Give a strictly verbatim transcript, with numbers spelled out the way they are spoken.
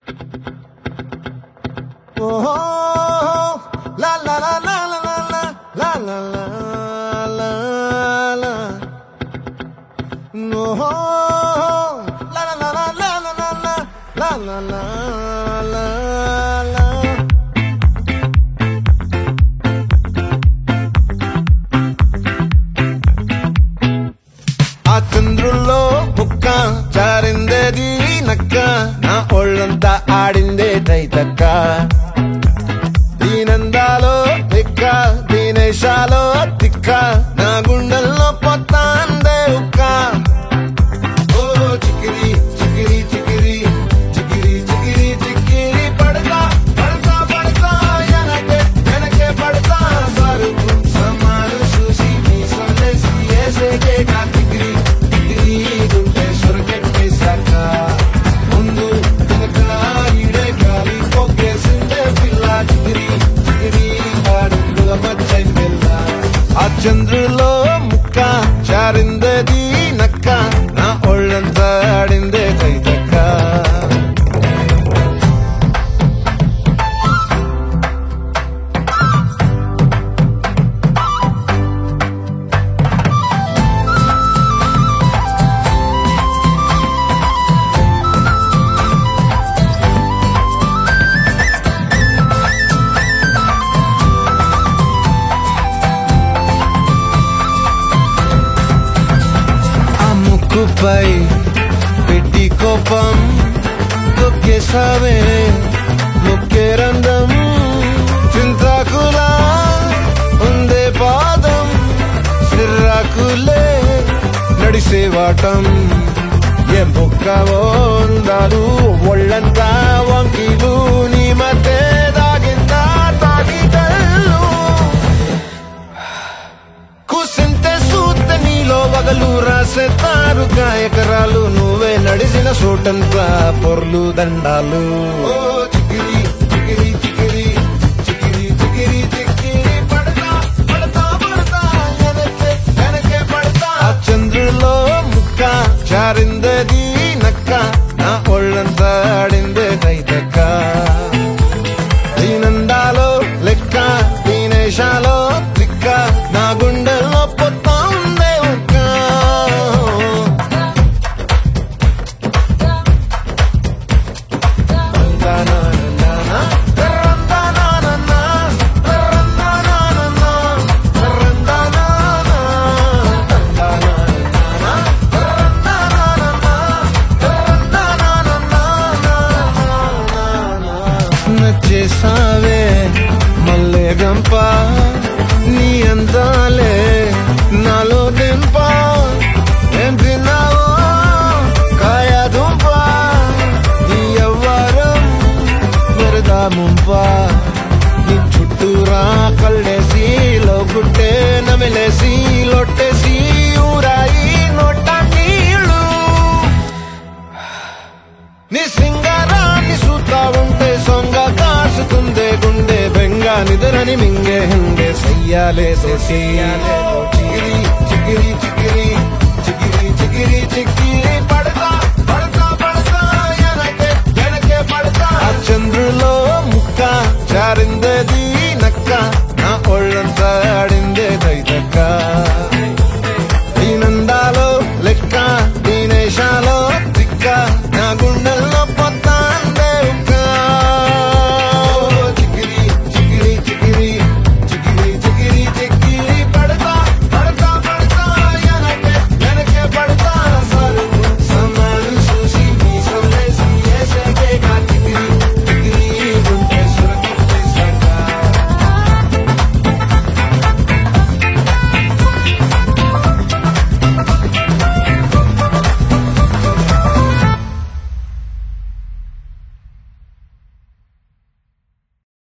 Oh, la la la la la la la la la la la. No, la la la la la la la la la la la. ఆ చంద్రుల్లో బుక్క చారిందేది నక్క నా ఒళ్ళంతా ఆడిందే తైతక్క దీనందాలో తిక్క దీనేశాలో తిక్క నా గుండెల్లో పొత్తాందే ఉక్క ఓ చికిరి చికిరి చికిరి చికిరి చికిరి చికిరి పడతా పడతా పడతా వెనకే వెనకే పడతా సరుకు సమాలు చూసి మీ సొల్లేసి ఏసేకే కా చికిరి చికిరి గుంటే సొరకెట్టే సాక ముందు వెనక ఈడే గాలి పొగేసిందే పిల్ల చికిరి చికిరి ఆడుగా మచ్చై పిల్ల ఆ చంద్రులో ముక్క చారిందది నక్క నా ఒళ్ళంతా ఆడిందే తైతక్క ముక్కుపై పెట్టి కోపం తొక్కేసావే ముక్కే రంధం చింతాకులా ఉందే పాదం సిర్రాకులే నడిసేవాటం ఏ బొక్కవో ఉందాలు ఒళ్ళంతా వంకిలు నీ మధ్య దాగిందా తాగితల్లు కూసింతే సూత్త నీలో వగలు రాసేతారు గాయకరాలు నువ్వే నడిసిన సోటంతా పొర్లు దండాలు ఓ చికిరి చికిరి చికిరి చికిరి చికిరి చికిరి పడతా పడతా పడతా వెనకే వెనకే పడతా ఆ చంద్రులో ముక్క చారిందది నక్క నా ఒళ్ళంతా ఆడిందే తైతక్క దీనందాలో లెక్క దీనేశాలో తిక్క నా గుండెల్లో పొత్తా ఉందే ఉక్క నచ్చేసావే మల్లె గంప నీ అందాలే నాలో దింప ఏం తిన్నావో కాయ దుంప నీ ఎవ్వరం మెరదా ముంప నీ చుట్టూరా కళ్ళేసి లోగుట్టే నమిలేసి లొట్టేసి ఊరాయి నోట నీళ్ళు నీ సింగారాన్ని చూస్తా ఉంటే సొంగ కాసుకుందే గుండె బెంగ నిద్రని మింగే హంగే సయ్యాలేసే సయ్యాలే చికిరి చికిరి చికిరి చికిరి చికిరి చికిరి